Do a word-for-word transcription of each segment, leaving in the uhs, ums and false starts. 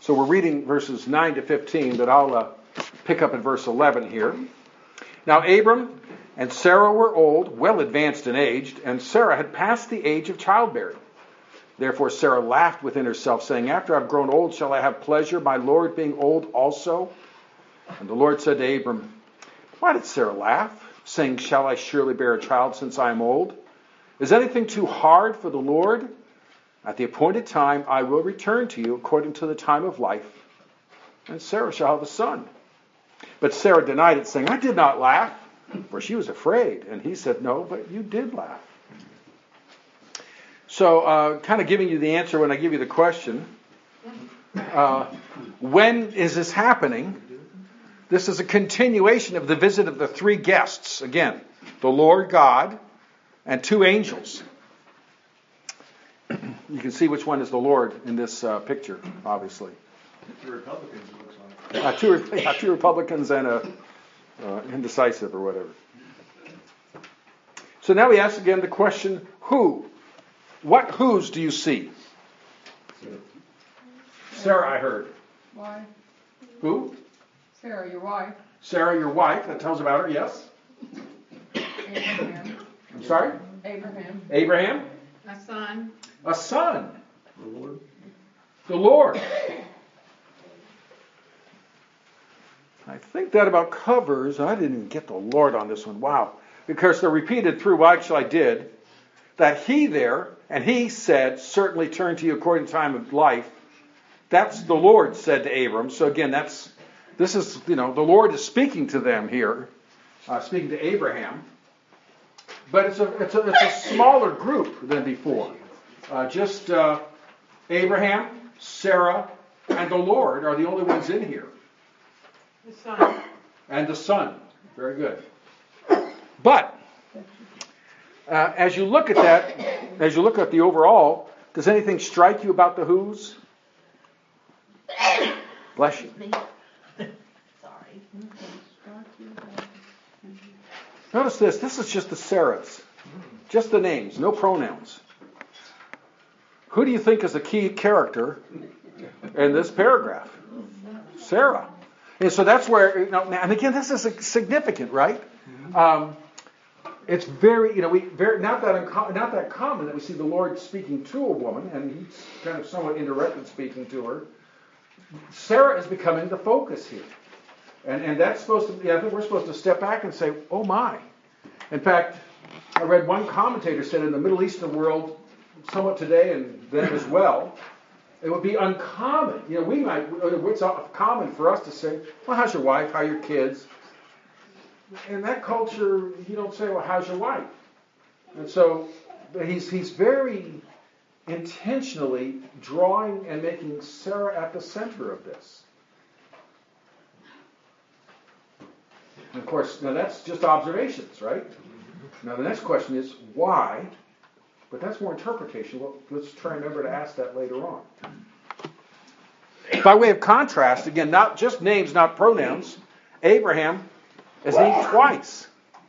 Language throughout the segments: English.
So we're reading verses nine to fifteen, but I'll uh, pick up at verse eleven here. Now Abram and Sarah were old, well advanced in age, and Sarah had passed the age of childbearing. Therefore Sarah laughed within herself, saying, After I've grown old, shall I have pleasure, my Lord being old also? And the Lord said to Abram, Why did Sarah laugh, saying, Shall I surely bear a child since I am old? Is anything too hard for the Lord? At the appointed time I will return to you according to the time of life, and Sarah shall have a son. But Sarah denied it, saying, I did not laugh, for she was afraid. And he said, No, but you did laugh. So, uh, kind of giving you the answer when I give you the question. Uh, when is this happening? This is a continuation of the visit of the three guests. Again, the Lord God and two angels. You can see which one is the Lord in this uh, picture, obviously. Two Republicans, it looks like. Uh, two, yeah, two Republicans and a uh, indecisive or whatever. So now we ask again the question, who? What whos do you see? Sarah, I heard. Why? Who? Sarah, your wife. Sarah, your wife. That tells about her, yes? Abraham. I'm sorry? Abraham. Abraham? A son. A son. The Lord. The Lord. I think that about covers, I didn't even get the Lord on this one. Wow. Because they're repeated through, well, actually I did, that he there, and he said, certainly turn to you according to time of life. That's the Lord said to Abram. So again, that's, this is, you know, the Lord is speaking to them here, uh, speaking to Abraham. But it's a, it's a, it's a smaller group than before. Uh, just uh, Abraham, Sarah, and the Lord are the only ones in here. The son. And the Son. Very good. But uh, as you look at that, as you look at the overall, does anything strike you about the who's? Bless you. Sorry. Notice this. This is just the Sarahs. Just the names, no pronouns. Who do you think is the key character in this paragraph? Sarah. And so that's where, you know, and again, this is significant, right? Um, it's very, you know, we very not that unco- not that common that we see the Lord speaking to a woman, and he's kind of somewhat indirectly speaking to her. Sarah is becoming the focus here, and and that's supposed to. Yeah, I think we're supposed to step back and say, "Oh my!" In fact, I read one commentator said in the Middle Eastern world, somewhat today and then as well, it would be uncommon. You know, we might. It's common for us to say, "Well, how's your wife? How are your kids?" In that culture, you don't say, "Well, how's your wife?" And so he's he's very intentionally drawing and making Sarah at the center of this. And of course, now that's just observations, right? Now the next question is why? But that's more interpretation. Well, let's try and remember to ask that later on. By way of contrast, again, not just names, not pronouns. Abraham is named twice.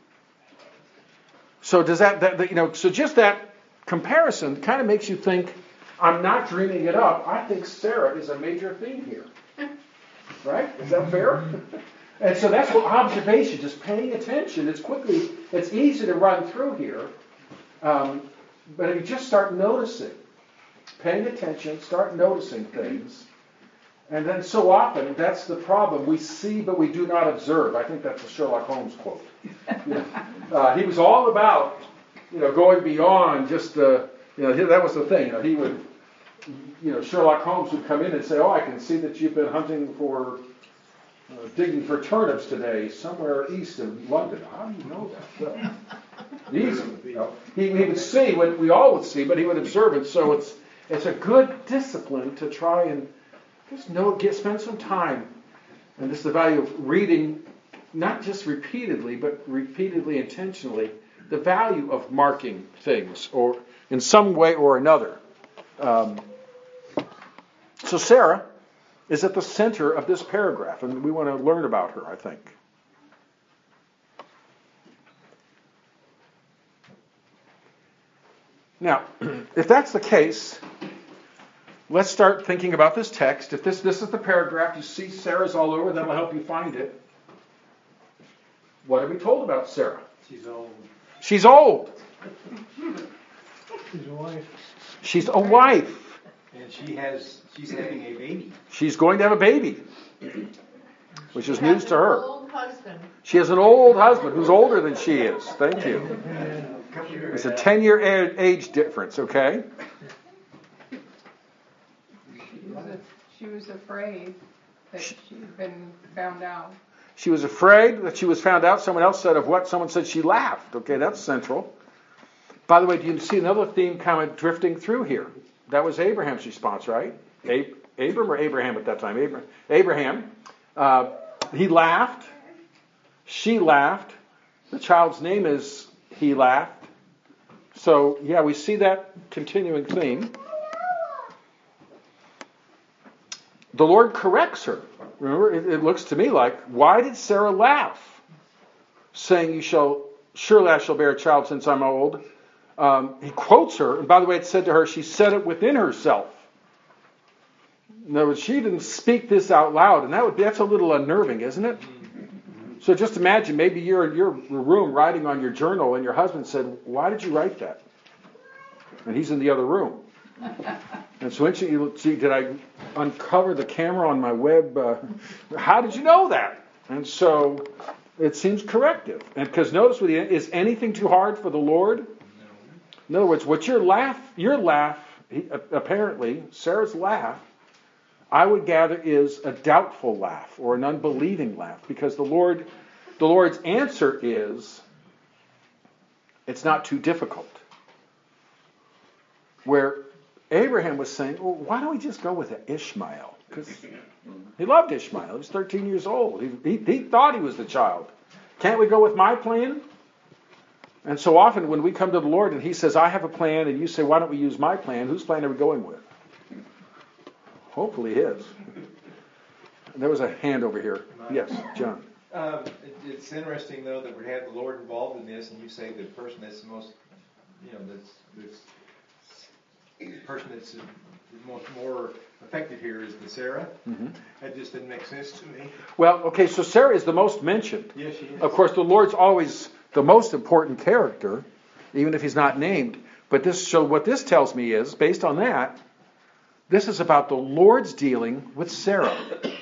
So does that, that you know? So just that comparison kind of makes you think, I'm not dreaming it up. I think Sarah is a major theme here. Right? Is that fair? And so that's what observation, just paying attention. It's quickly, it's easy to run through here. Um, but if you just start noticing, paying attention, start noticing things. And then so often, that's the problem. We see, but we do not observe. I think that's a Sherlock Holmes quote. You know, uh, he was all about, you know, going beyond just the, you know, that was the thing. You know, he would, you know, Sherlock Holmes would come in and say, oh, I can see that you've been hunting for, uh, digging for turnips today somewhere east of London. How do you know that? Well, easy. You know, he, he would see what we all would see, but he would observe it. So it's it's a good discipline to try and just know, get spend some time. And this is the value of reading, not just repeatedly, but repeatedly intentionally, the value of marking things, or in some way or another. Um, so Sarah is at the center of this paragraph, and we want to learn about her, I think. Now, if that's the case, let's start thinking about this text. If this, this is the paragraph, you see Sarah's all over, that'll help you find it. What are we told about Sarah? She's old. She's old. She's a wife. She's a wife. And she has, she's having a baby. She's going to have a baby, which is She news has to an her. old husband. She has an old husband who's older than she is. Thank you. A couple years. It's a ten-year age difference, okay? She was, a, she was afraid that she'd been found out. She was afraid that she was found out. Someone else said of what? Someone said she laughed. Okay, that's central. By the way, do you see another theme kind of drifting through here? That was Abraham's response, right? Ab- Abram or Abraham at that time? Abram. Abraham. Uh, he laughed. She laughed. The child's name is he laughed. So, yeah, we see that continuing theme. The Lord corrects her. Remember, it, it looks to me like, why did Sarah laugh? Saying, you shall, surely I shall bear a child since I'm old. Um, he quotes her, and by the way, it said to her, she said it within herself. In other words, she didn't speak this out loud, and that would be, that's a little unnerving, isn't it? So just imagine, maybe you're in your room writing on your journal, and your husband said, why did you write that? And he's in the other room. And so instantly you see, did I uncover the camera on my web? Uh, how did you know that? And so it seems corrective. And because notice, with the, is anything too hard for the Lord? In other words, what your laugh, your laugh, he, apparently, Sarah's laugh, I would gather is a doubtful laugh or an unbelieving laugh, because the Lord, the Lord's answer is, it's not too difficult. Where Abraham was saying, well, why don't we just go with Ishmael? Because he loved Ishmael. He was thirteen years old. He, he, he thought he was the child. Can't we go with my plan? And so often when we come to the Lord and he says, I have a plan, and you say, why don't we use my plan? Whose plan are we going with? Hopefully his. There was a hand over here. Yes, John. Um, it, it's interesting, though, that we have the Lord involved in this, and you say the person that's the most, you know, that's, that's the person that's the most more affected here is the Sarah. Mm-hmm. That just didn't make sense to me. Well, okay, so Sarah is the most mentioned. Yes, she is. Of course, the Lord's always the most important character, even if he's not named. But this, so what this tells me is, based on that, this is about the Lord's dealing with Sarah.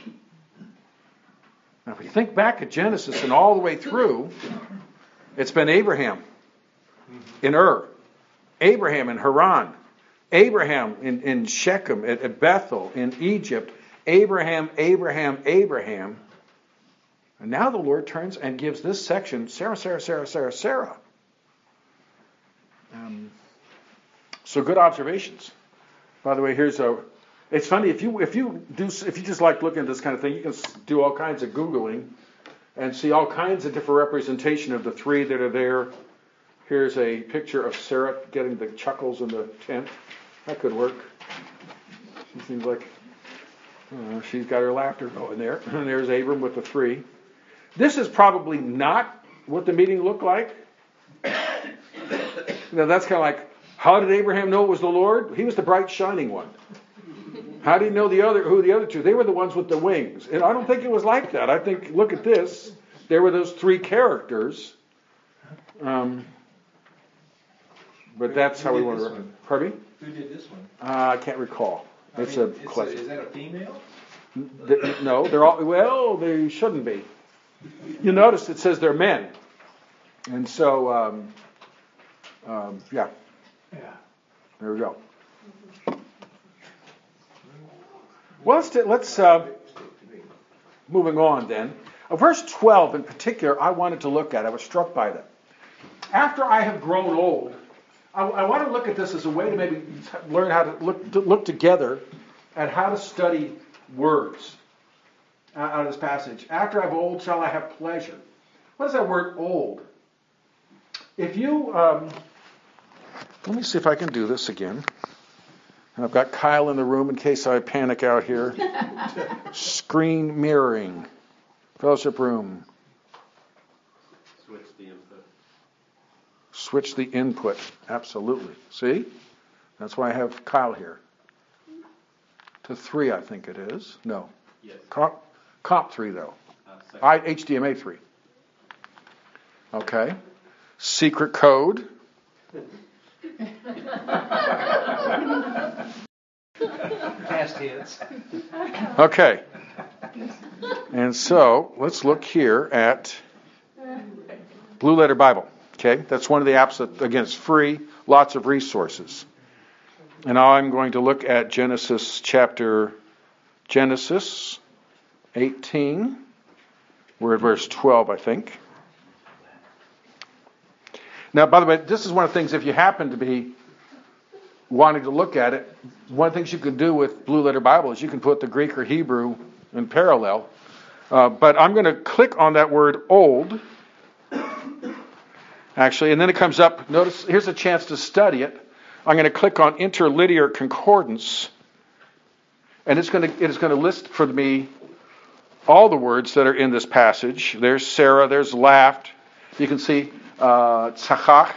Now, if we think back at Genesis and all the way through, it's been Abraham in Ur, Abraham in Haran, Abraham in, in Shechem, at, at Bethel, in Egypt, Abraham, Abraham, Abraham. And now the Lord turns and gives this section, Sarah, Sarah, Sarah, Sarah, Sarah. Um, so good observations. By the way, here's a. It's funny if you if you do if you just like looking at this kind of thing, you can do all kinds of googling and see all kinds of different representation of the three that are there. Here's a picture of Sarah getting the chuckles in the tent. That could work. She seems like uh, she's got her laughter going there. And there's Abram with the three. This is probably not what the meeting looked like. Now that's kind of like, how did Abraham know it was the Lord? He was the bright shining one. How did he know the other? Who the other two? They were the ones with the wings. And I don't think it was like that. I think, look at this. There were those three characters. Um, but that's Who how we did want this to. one? Pardon me? Who did this one? Uh, I can't recall. I It's mean, a it's question. is that a female? Th- No, they're all. Well, they shouldn't be. You notice it says they're men, and so um, um, yeah. Yeah. There we go. Well, let's, let's uh, moving on then. Uh, verse twelve in particular, I wanted to look at. I was struck by that. After I have grown old, I, I want to look at this as a way to maybe learn how to look to look together at how to study words out of this passage. After I'm old, shall I have pleasure? What is that word old? If you, um, let me see if I can do this again. And I've got Kyle in the room in case I panic out here. Screen mirroring. Fellowship room. Switch the input. Switch the input. Absolutely. See? That's why I have Kyle here. to three, I think it is. No. Yes. Comp, comp three, though. Uh, second. I, H D M A three. Okay. Secret code. Past tense. Okay. And so let's look here at Blue Letter Bible. Okay, that's one of the apps that, again, it's free, lots of resources. And now I'm going to look at Genesis chapter, Genesis eighteen. We're at verse twelve, I think. Now, by the way, this is one of the things, if you happen to be wanting to look at it, one of the things you can do with Blue Letter Bible is you can put the Greek or Hebrew in parallel. Uh, but I'm going to click on that word old, actually, and then it comes up. Notice, here's a chance to study it. I'm going to click on interlinear concordance, and it's going to it's going to list for me all the words that are in this passage. There's Sarah, there's laughed. You can see uh, tzachach.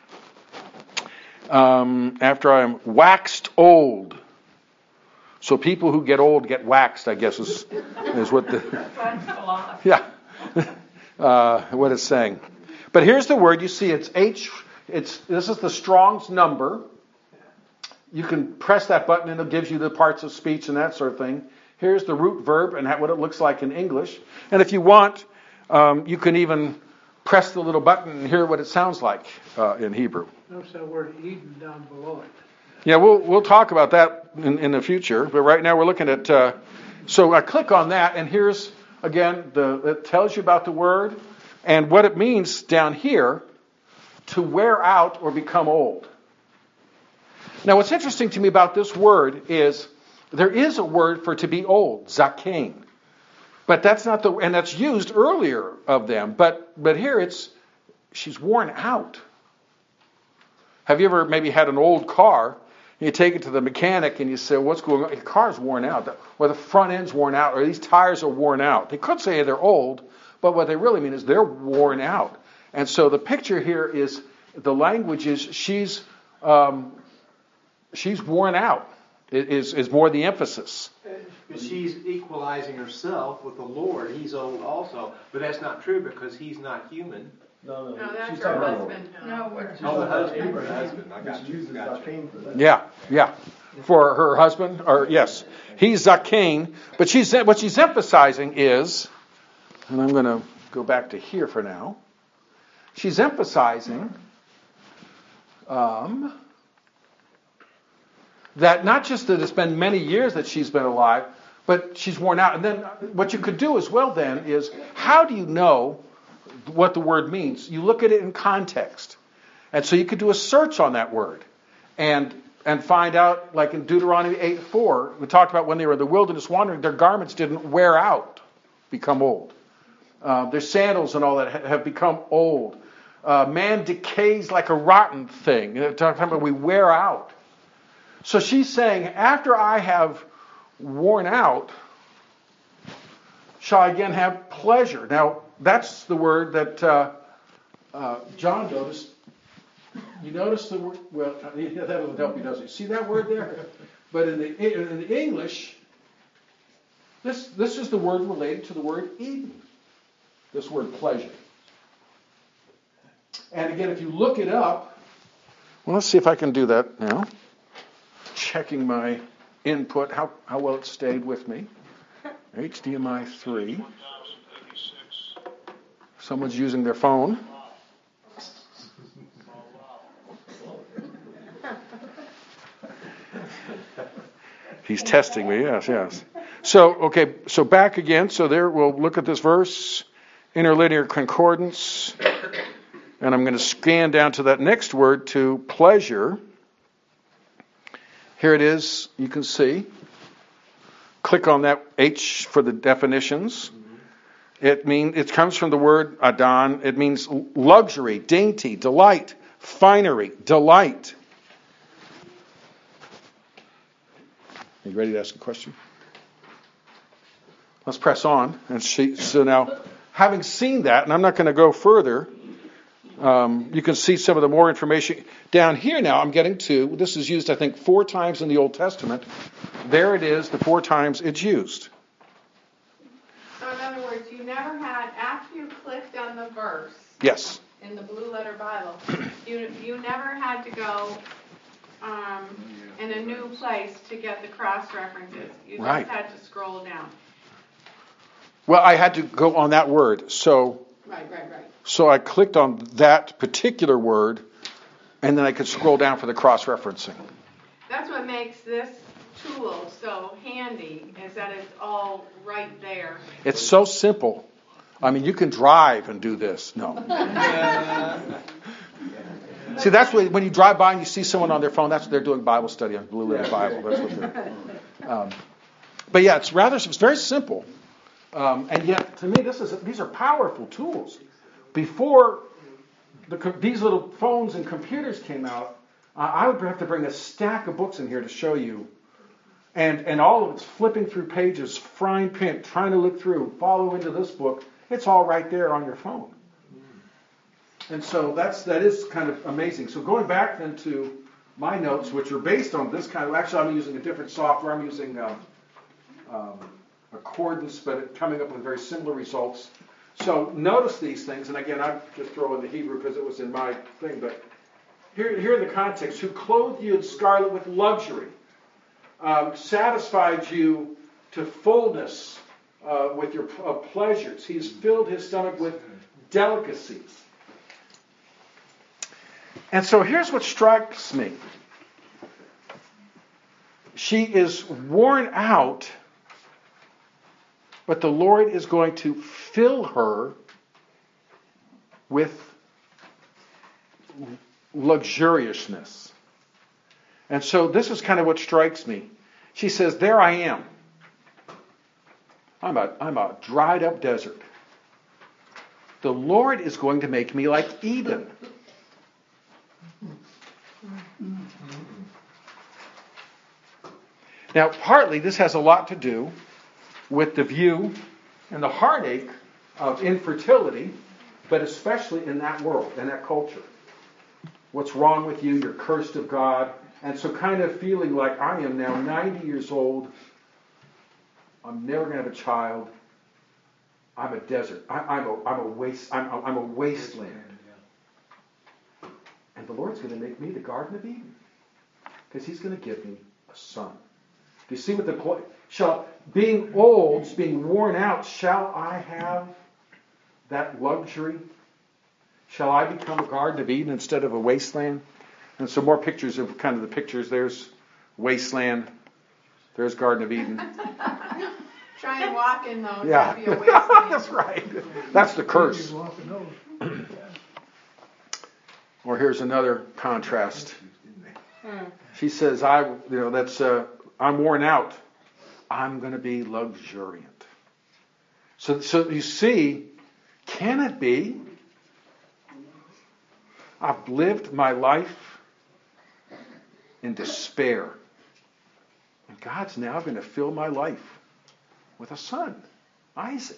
Um, after I'm waxed old. So people who get old get waxed, I guess, is, is what the... Yeah. Uh, what it's saying. But here's the word. You see it's H. It's This is the Strong's number. You can press that button and it gives you the parts of speech and that sort of thing. Here's the root verb and what it looks like in English. And if you want, um, you can even press the little button and hear what it sounds like uh, in Hebrew. Notice that word Eden down below it. Yeah, we'll we'll talk about that in, in the future. But right now we're looking at. Uh, so I click on that, and here's again the it tells you about the word and what it means down here to wear out or become old. Now, what's interesting to me about this word is there is a word for to be old, zakein, but that's not the and that's used earlier of them. But but here it's she's worn out. Have you ever maybe had an old car? You take it to the mechanic and you say, what's going on? Your car's worn out, or the front end's worn out, or these tires are worn out. They could say they're old, but what they really mean is they're worn out. And so the picture here is, the language is she's um, she's worn out, is, is more the emphasis. She's equalizing herself with the Lord. He's old also. But that's not true because he's not human. No, no, No, that's she's her talking about- husband. No, what- Oh, the husband. Abraham. Husband. I got She you. uses Got you. Zakein for that. Yeah, yeah. For her husband, or yes, he's zakein. But she's what she's emphasizing is, and I'm going to go back to here for now. She's emphasizing um, that not just that it's been many years that she's been alive, but she's worn out. And then what you could do as well then is, how do you know what the word means? You look at it in context. And so you could do a search on that word and and find out, like in Deuteronomy eight four, we talked about when they were in the wilderness wandering, their garments didn't wear out, become old. Uh, their sandals and all that have become old. Uh, man decays like a rotten thing. Talking about we wear out. So she's saying, after I have worn out, shall I again have pleasure? Now, that's the word that uh, uh, John noticed. You notice the word, well, that'll help you, doesn't it? See that word there? But in the in the English, this this is the word related to the word Eden. This word pleasure. And again, if you look it up, well, let's see if I can do that now. Checking my input, how how well it stayed with me. H D M I three. Someone's using their phone. He's testing me, yes, yes. So, okay, so back again. So there, we'll look at this verse, interlinear concordance. And I'm going to scan down to that next word, to pleasure. Here it is, you can see. Click on that H for the definitions. It mean it comes from the word Adon. It means luxury, dainty, delight, finery, delight. Are you ready to ask a question? Let's press on. And she, so now, having seen that, and I'm not going to go further, Um, you can see some of the more information down here now. I'm getting to, this is used, I think, four times in the Old Testament. There it is, the four times it's used. So in other words, you never had, after you clicked on the verse Yes. in the Blue Letter Bible, you you never had to go um, in a new place to get the cross references. You just Right. had to scroll down. Well, I had to go on that word. So, Right, right, right. so I clicked on that particular word, and then I could scroll down for the cross-referencing. That's what makes this tool so handy, is that it's all right there. It's so simple. I mean, you can drive and do this. No. See, that's what, when you drive by and you see someone on their phone, that's what they're doing Bible study on Blue Letter Bible. That's what they're um, But yeah, it's rather, it's very simple. Um, and yet, to me, this is these are powerful tools. Before the, these little phones and computers came out, uh, I would have to bring a stack of books in here to show you. And and all of it's flipping through pages, frying pan, trying to look through, follow into this book. It's all right there on your phone. And so that's that is kind of amazing. So going back then to my notes, which are based on this kind of, actually I'm using a different software. I'm using um, um, Accordance, but coming up with very similar results. So notice these things, and again, I'm just throwing the Hebrew because it was in my thing, but here, here in the context, who clothed you in scarlet with luxury, um, satisfied you to fullness uh, with your uh, pleasures. He's filled his stomach with delicacies. And so here's what strikes me. She is worn out, but the Lord is going to fill her with luxuriousness. And so this is kind of what strikes me. She says, there I am. I'm a, I'm a dried up desert. The Lord is going to make me like Eden. Now, partly this has a lot to do with the view and the heartache of infertility, but especially in that world, in that culture. What's wrong with you? You're cursed of God. And so kind of feeling like I am now ninety years old. I'm never going to have a child. I'm a desert. I, I'm a, I'm a waste. I'm, I'm a wasteland. And the Lord's going to make me the Garden of Eden, because He's going to give me a son. Do you see what the point? Shall being old, being worn out, shall I have that luxury? Shall I become a Garden of Eden instead of a wasteland? And some more pictures of kind of the pictures. There's wasteland. There's Garden of Eden. Try and walk in those. Yeah, That'd be a wasteland. that's right. That's the curse. Or here's another contrast. She says, "I, you know, that's uh, I'm worn out. I'm going to be luxuriant." So, so you see, can it be? I've lived my life in despair, and God's now going to fill my life with a son, Isaac.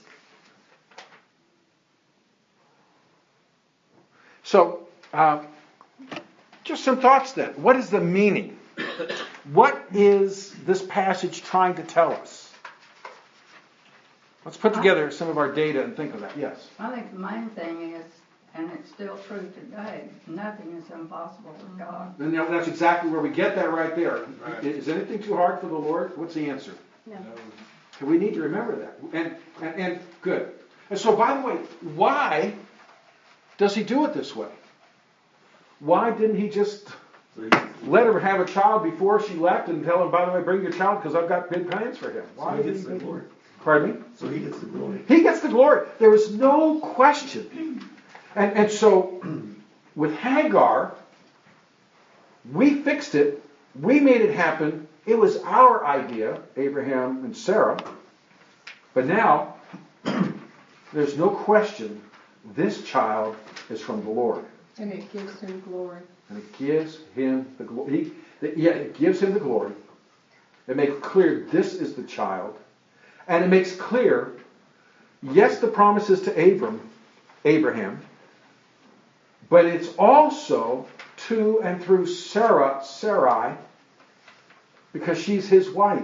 So, uh, just some thoughts then. What is the meaning? What is this passage trying to tell us? Let's put together some of our data and think of that. Yes? I think the main thing is, and it's still true today, nothing is impossible with God. And that's exactly where we get that right there. Right. Is anything too hard for the Lord? What's the answer? No. We need to remember that. And, and, and good. And so, by the way, why does He do it this way? Why didn't He just let her have a child before she left and tell him, by the way, bring your child because I've got big plans for him? Why So he did gets he the do glory. Pardon me? So he gets the glory. He gets the glory. There was no question. And, and so, with Hagar, we fixed it. We made it happen. It was our idea, Abraham and Sarah. But now, there's no question this child is from the Lord. And it gives Him glory. And it gives Him the glory. Yeah, it gives Him the glory. It makes clear this is the child. And it makes clear, yes, the promises to Abram, Abraham, But it's also to and through Sarah, Sarai, because she's his wife.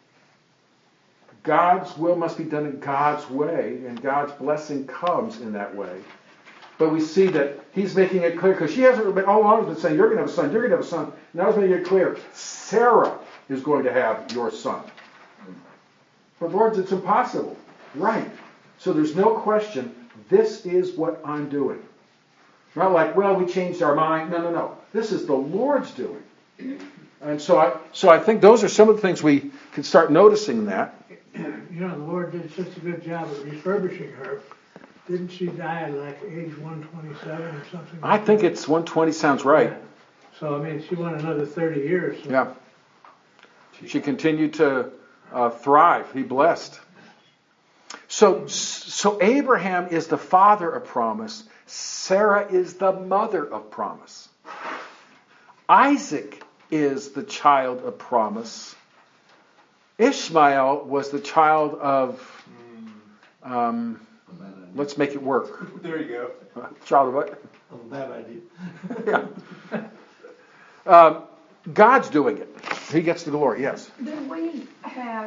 God's will must be done in God's way, and God's blessing comes in that way. But we see that he's making it clear, because she hasn't been all along been saying, you're going to have a son, you're going to have a son. Now he's making it clear, Sarah is going to have your son. But Lord, it's impossible. Right. So there's no question, this is what I'm doing. Not like, well, we changed our mind. No, no, no. This is the Lord's doing. And so I, so I think those are some of the things we can start noticing that. You know, the Lord did such a good job of refurbishing her. Didn't she die at like age one twenty-seven or something? I think it's one twenty sounds right. Yeah. So, I mean, she went another thirty years. So. Yeah. She continued to uh, thrive. He blessed. So, so Abraham is the father of promise. Sarah is the mother of promise. Isaac is the child of promise. Ishmael was the child of, um, let's make it work. There you go. Child of what? Oh, bad idea. Yeah. Um, God's doing it. He gets the glory, yes. Do we have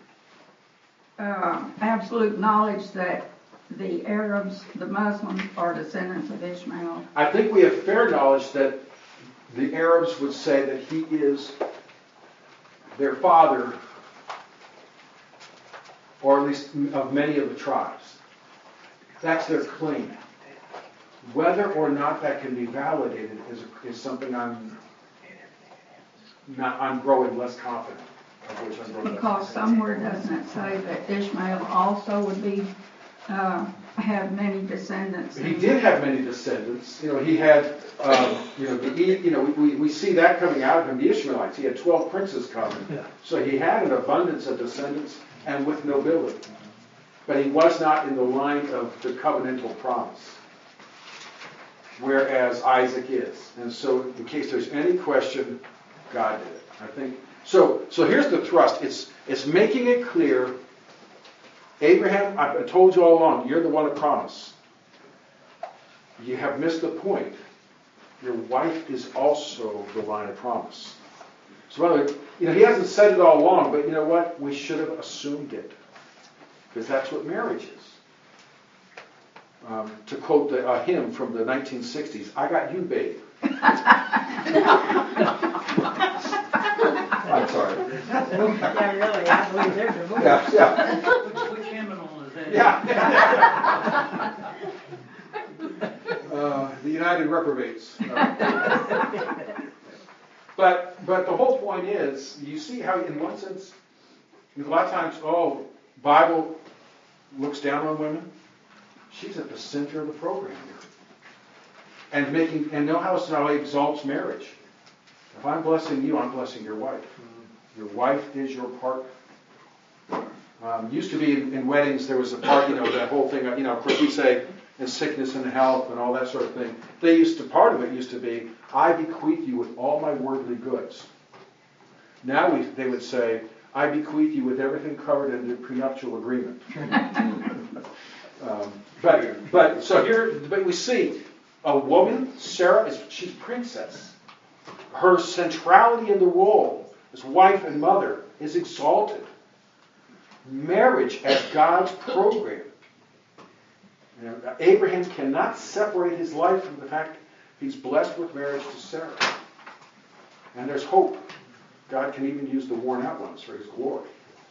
uh, absolute knowledge that the Arabs, the Muslims, are descendants of Ishmael? I think we have fair knowledge that the Arabs would say that he is their father, or at least of many of the tribes. That's their claim. Whether or not that can be validated is, is something I'm not. I'm growing less confident. Of which I'm growing Because less somewhere doesn't it say that Ishmael also would be uh, have many descendants? He did have many descendants. You know, he had, um, you know, the, you know, we, we see that coming out of him, the Ishmaelites. He had twelve princes coming. Yeah. So he had an abundance of descendants and with nobility. But he was not in the line of the covenantal promise, whereas Isaac is. And so in case there's any question, God did it. I think. So, so here's the thrust. It's, it's making it clear, Abraham, I told you all along, you're the one of promise. You have missed the point. Your wife is also the line of promise. So, rather, you know, he hasn't said it all along, but you know what? We should have assumed it, because that's what marriage is. Um, to quote the, a hymn from the nineteen sixties, "I got you, babe." I'm sorry. Yeah, really, I believe there's a movie. Yeah, yeah. Which, which hymnal is that? Yeah. uh, the United Reprobates. Uh, but but the whole point is, you see how, in one sense, a lot of times, oh, Bible looks down on women. She's at the center of the program here, and making and know how how he exalts marriage. If I'm blessing you, I'm blessing your wife. Your wife is your partner. Um, used to be in, in weddings, there was a part, you know, that whole thing, you know, of course we say in sickness and health and all that sort of thing. They used to, part of it used to be, I bequeath you with all my worldly goods. Now we, they would say, I bequeath you with everything covered in the prenuptial agreement. um, but, but, so here, but we see a woman, Sarah, is she's princess. Her centrality in the role as wife and mother is exalted. Marriage as God's program. You know, Abraham cannot separate his life from the fact he's blessed with marriage to Sarah. And there's hope. God can even use the worn out ones for his glory.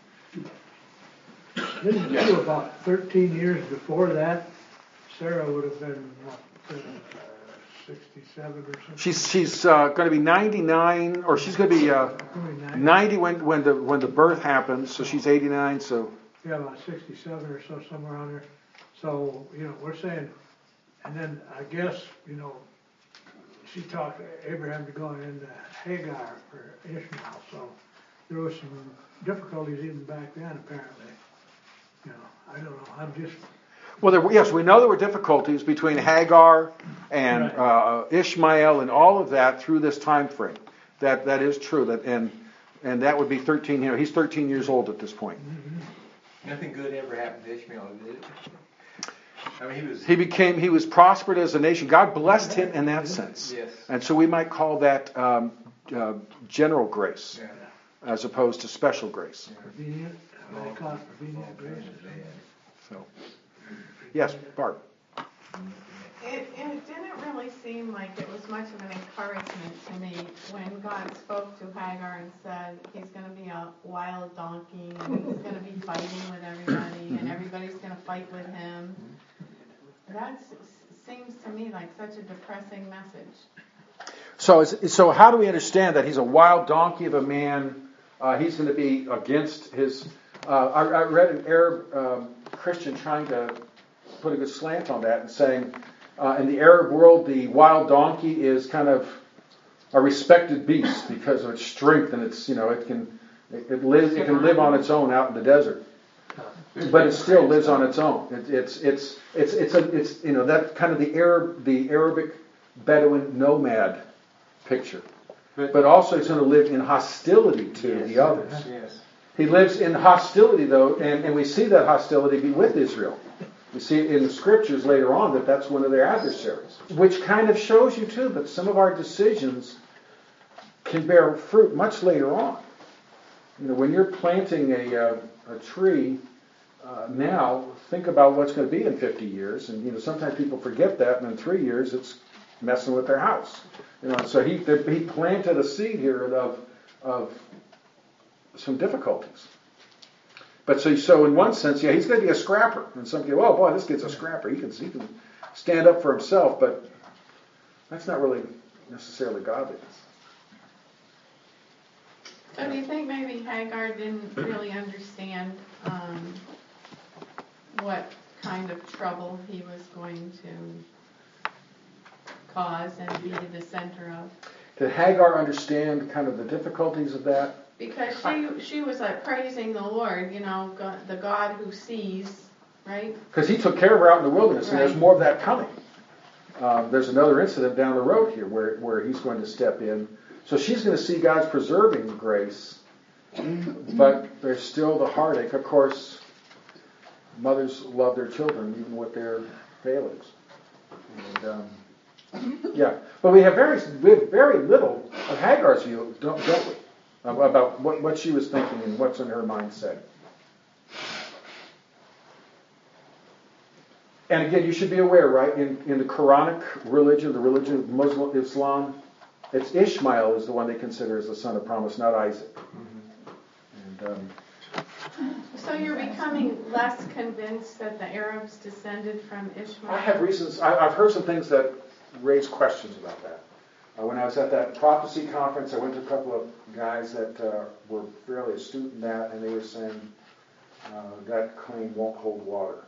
Didn't it Yes. do about thirteen years before that, Sarah would have been, what, uh, sixty-seven or something? She's she's uh, going to be ninety-nine, or she's going to be uh, ninety when when the when the birth happens. So she's eighty-nine. So Yeah, about sixty-seven or so, somewhere on there. So, you know, we're saying, and then I guess, you know, she talked Abraham to going into Hagar for Ishmael. So there was some difficulties even back then, apparently. You know, I don't know. I'm just. well, there, yes, we know there were difficulties between Hagar and Right. uh, Ishmael and all of that through this time frame. That that is true. That and and that would be thirteen. You know, he's thirteen years old at this point. Mm-hmm. Nothing good ever happened to Ishmael, did it? I mean, he was. He became, he was prospered as a nation. God blessed him in that sense. Yes. And so we might call that um, uh, general grace Yeah. as opposed to special grace. Prevenient, what do they call it, prevenient grace or something? So, yes, Barb. It, it didn't really seem like it was much of an encouragement to me when God spoke to Hagar and said he's going to be a wild donkey and he's going to be fighting with everybody and everybody's going to fight with him. That s- seems to me like such a depressing message. So, is, so how do we understand that he's a wild donkey of a man? Uh, he's going to be against his. Uh, I, I read an Arab um, Christian trying to put a good slant on that and saying, uh, in the Arab world, the wild donkey is kind of a respected beast because of its strength and its, you know, it can it, it lives it can live on its own out in the desert, but it still lives on its own. It, it's it's it's it's a it's you know that kind of the Arab the Arabic Bedouin nomad picture. But also he's going to live in hostility to Yes. the others. Yes. He lives in hostility, though, and, and we see that hostility be with Israel. We see in the scriptures later on that that's one of their adversaries. Which kind of shows you, too, that some of our decisions can bear fruit much later on. You know, when you're planting a, uh, a tree uh, now, think about what's going to be in fifty years. And, you know, sometimes people forget that, and in three years it's messing with their house. You know, so he he planted a seed here of of some difficulties. But so so in one sense, yeah, he's going to be a scrapper. And some people, oh boy, this kid's a scrapper. He can he can stand up for himself, but that's not really necessarily godliness. So do you think maybe Hagar didn't really understand um, what kind of trouble he was going to cause and be the center of? Did Hagar understand kind of the difficulties of that? Because she she was like praising the Lord, you know, God, the God who sees, right? Because he took care of her out in the wilderness, and there's Right. more of that coming. Um, there's another incident down the road here where, where he's going to step in. So she's going to see God's preserving grace, but there's still the heartache. Of course, mothers love their children even with their failings. And, um, yeah, but we have very we have very little of Hagar's view, don't, don't we, about what, what she was thinking and what's in her mindset. And again, you should be aware, right, in, in the Quranic religion, the religion of Muslim Islam, it's Ishmael is the one they consider as the son of promise, not Isaac. Mm-hmm. And, um, So you're becoming less convinced that the Arabs descended from Ishmael? I have reasons, I, I've heard some things that raise questions about that. Uh, when I was at that prophecy conference, I went to a couple of guys that uh, were fairly astute in that, and they were saying uh, that claim won't hold water.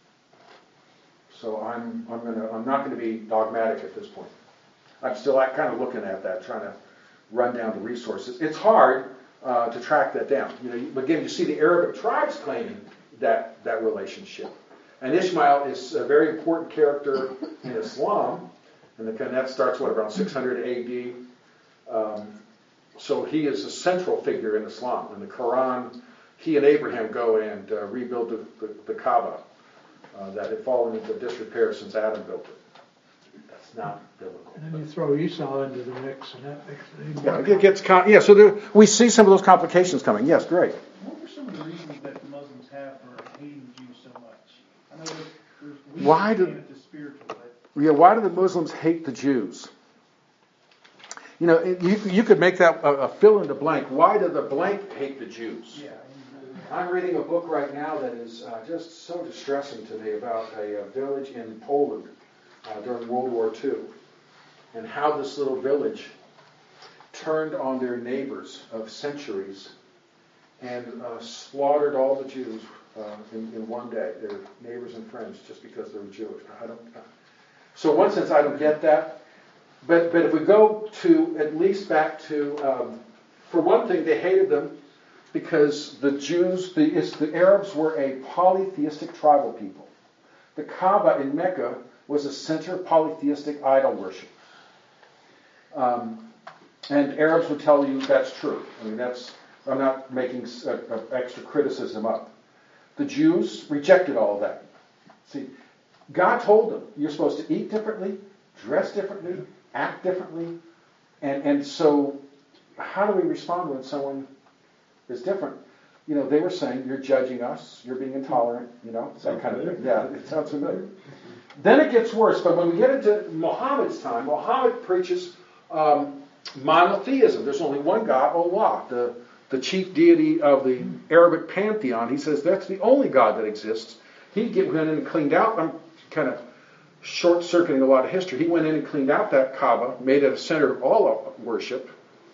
So I'm I'm gonna I'm not going to be dogmatic at this point. I'm still kind of looking at that, trying to run down the resources. It's hard uh, to track that down. You know, you, again, you see the Arabic tribes claiming that that relationship, and Ishmael is a very important character in Islam, and, the, and that starts what around six hundred A D. Um, so he is a central figure in Islam. In the Quran, he and Abraham go and uh, rebuild the, the, the Kaaba. Uh, that had fallen into disrepair since Adam built it. That's not biblical. And then you throw Esau into the mix, and that makes it even Yeah, more it gets com- yeah. So there, we see some of those complications coming. Yes, great. What were some of the reasons that the Muslims have for hating Jews so much? I know there's, there's we Why do- understand it's spiritual, but Yeah, why do the Muslims hate the Jews? You know, it, you you could make that a, a fill in the blank. Why do the blank hate the Jews? yeah. I'm reading a book right now that is uh, just so distressing to me about a, a village in Poland uh, during World War Two, and how this little village turned on their neighbors of centuries and uh, slaughtered all the Jews uh, in, in one day, their neighbors and friends, just because they were Jewish. I don't. Uh, so in one sense, I don't get that. But but if we go to at least back to, um, for one thing, they hated them because the Jews, the, the Arabs were a polytheistic tribal people. The Kaaba in Mecca was a center of polytheistic idol worship. Um, and Arabs would tell you that's true. I mean, that's, I'm not making uh, uh, extra criticism up. The Jews rejected all of that. See, God told them, you're supposed to eat differently, dress differently, act differently. And, and so how do we respond when someone is different? You know, they were saying, you're judging us, you're being intolerant, you know, that kind of thing. Yeah, it sounds familiar. Then it gets worse, but when we get into Muhammad's time, Muhammad preaches um, monotheism. There's only one God, Allah, the, the chief deity of the Arabic pantheon. He says that's the only God that exists. He went in and cleaned out, I'm kind of short-circuiting a lot of history, he went in and cleaned out that Kaaba, made it a center of all worship,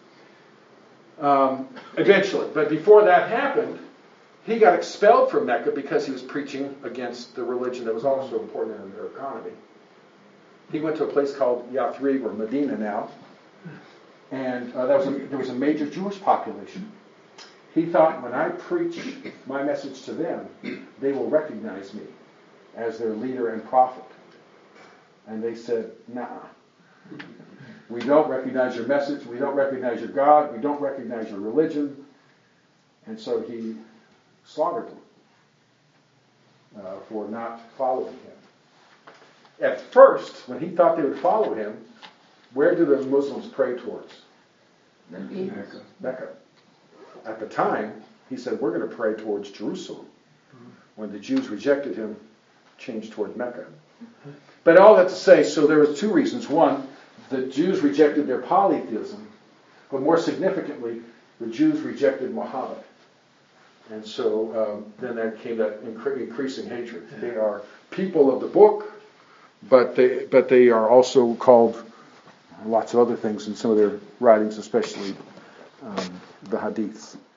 um, eventually. But before that happened, he got expelled from Mecca because he was preaching against the religion that was also important in their economy. He went to a place called Yathrib, or Medina now, and uh, that was a, there was a major Jewish population. He thought, when I preach my message to them, they will recognize me as their leader and prophet. And they said, nah. We don't recognize your message. We don't recognize your God. We don't recognize your religion. And so he slaughtered them uh, for not following him. At first, when he thought they would follow him, where do the Muslims pray towards? Mecca. Mecca. At the time, he said, we're going to pray towards Jerusalem. When the Jews rejected him, changed toward Mecca. But all that to say, so there was two reasons. One, the Jews rejected their polytheism, but more significantly, the Jews rejected Muhammad. And so um, then there came that incre- increasing hatred. They are people of the book, but they but they are also called lots of other things in some of their writings, especially um, the hadiths.